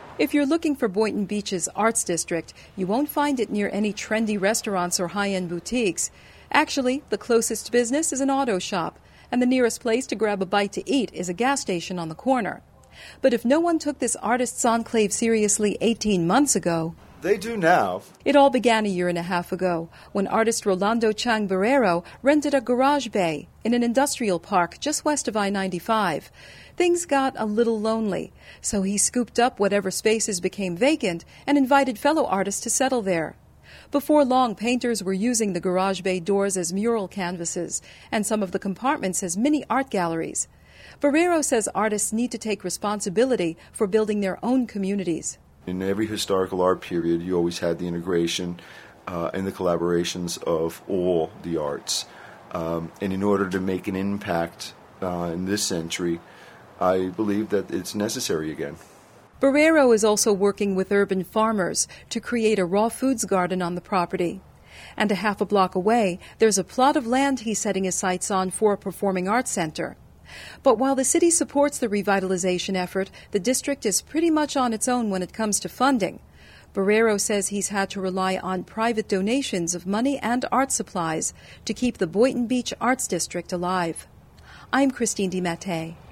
If you're looking for Boynton Beach's Arts District, you won't find it near any trendy restaurants or high-end boutiques. Actually, the closest business is an auto shop, and the nearest place to grab a bite to eat is a gas station on the corner. But if no one took this artist's enclave seriously 18 months ago, they do now. It all began a year and a half ago when artist Rolando Chang Barrero rented a garage bay in an industrial park just west of I-95. Things got a little lonely, so he scooped up whatever spaces became vacant and invited fellow artists to settle there. Before long, painters were using the garage bay doors as mural canvases and some of the compartments as mini art galleries. Barrero says artists need to take responsibility for building their own communities. In every historical art period, you always had the integration and the collaborations of all the arts. And in order to make an impact in this century, I believe that it's necessary again. Barrero is also working with urban farmers to create a raw foods garden on the property. And a half a block away, there's a plot of land he's setting his sights on for a performing arts center. But while the city supports the revitalization effort, the district is pretty much on its own when it comes to funding. Barrero says he's had to rely on private donations of money and art supplies to keep the Boynton Beach Arts District alive. I'm Christine DiMattei.